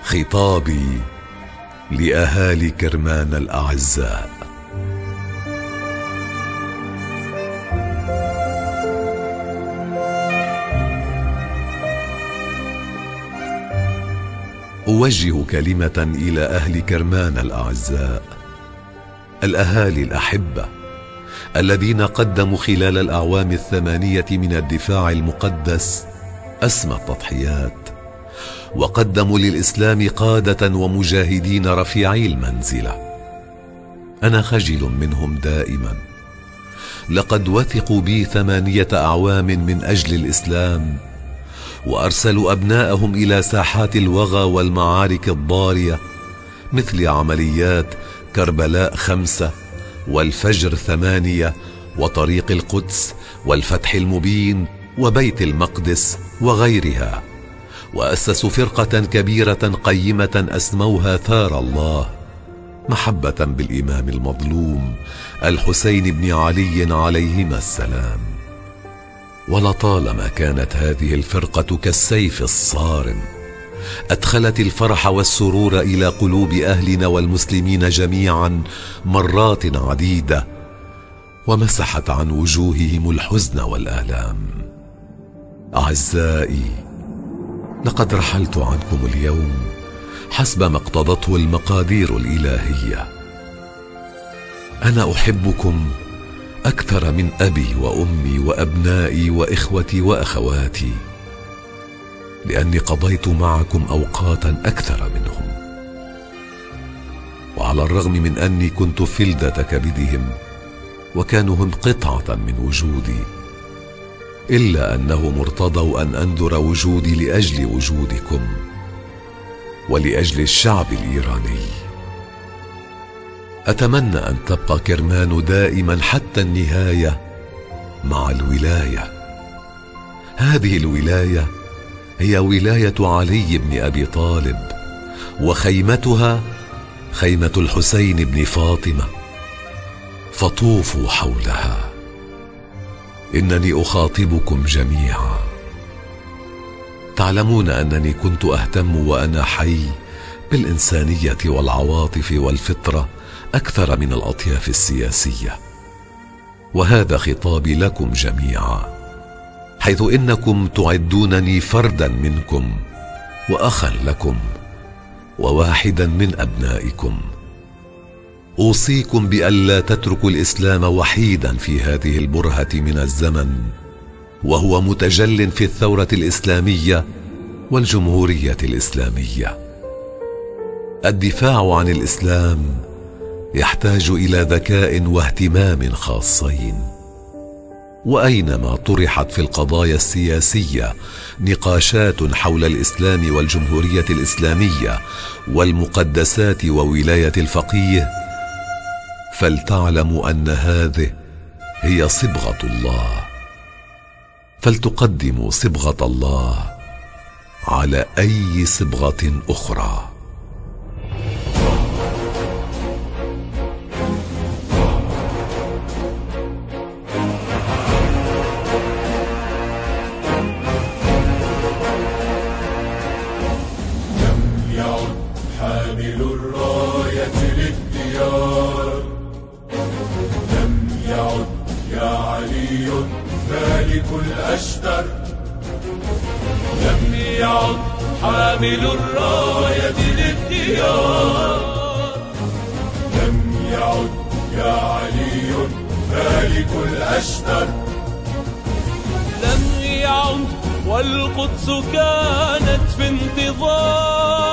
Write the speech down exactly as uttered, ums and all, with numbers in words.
خطابي لأهالي كرمان الأعزاء. أوجه كلمة إلى أهل كرمان الأعزاء، الأهالي الأحبة الذين قدموا خلال الأعوام الثمانية من الدفاع المقدس أسمى التضحيات، وقدموا للإسلام قادة ومجاهدين رفيعي المنزلة. أنا خجل منهم دائما، لقد وثقوا بي ثمانية أعوام من أجل الإسلام، وأرسلوا أبناءهم إلى ساحات الوغى والمعارك الضارية مثل عمليات كربلاء خمسة والفجر ثمانية وطريق القدس والفتح المبين وبيت المقدس وغيرها، وأسسوا فرقة كبيرة قيمة أسموها ثار الله، محبة بالإمام المظلوم الحسين بن علي عليهما السلام. ولطالما كانت هذه الفرقة كالسيف الصارم، أدخلت الفرح والسرور إلى قلوب أهلنا والمسلمين جميعا مرات عديدة، ومسحت عن وجوههم الحزن والآلام. أعزائي، لقد رحلت عنكم اليوم حسب ما اقتضته المقادير الإلهية. أنا أحبكم أكثر من أبي وأمي وأبنائي وإخوتي وأخواتي، لأني قضيت معكم أوقاتا أكثر منهم. وعلى الرغم من أني كنت فلذة كبدهم وكانوا هم قطعة من وجودي، إلا أنهم ارتضوا أن أنذر وجودي لأجل وجودكم ولأجل الشعب الإيراني. أتمنى أن تبقى كرمان دائما حتى النهاية مع الولاية. هذه الولاية هي ولاية علي بن أبي طالب، وخيمتها خيمة الحسين بن فاطمة، فطوفوا حولها. إنني أخاطبكم جميعا. تعلمون أنني كنت أهتم وأنا حي بالإنسانية والعواطف والفطرة أكثر من الأطياف السياسية، وهذا خطابي لكم جميعا، حيث إنكم تعدونني فردا منكم وأخا لكم وواحدا من أبنائكم. أوصيكم بألا تتركوا الإسلام وحيدا في هذه البرهة من الزمن، وهو متجل في الثورة الإسلامية والجمهورية الإسلامية. الدفاع عن الإسلام يحتاج إلى ذكاء واهتمام خاصين، وأينما طرحت في القضايا السياسية نقاشات حول الإسلام والجمهورية الإسلامية والمقدسات وولاية الفقيه، فلتعلموا أن هذه هي صبغة الله، فلتقدموا صبغة الله على أي صبغة أخرى. حامل الراية للديار، لم يعد يا علي مالك الأشتر، لم يعد حامل الراية للديار، لم يعد يا علي مالك الأشتر، لم يعد والقدس كانت في انتظار،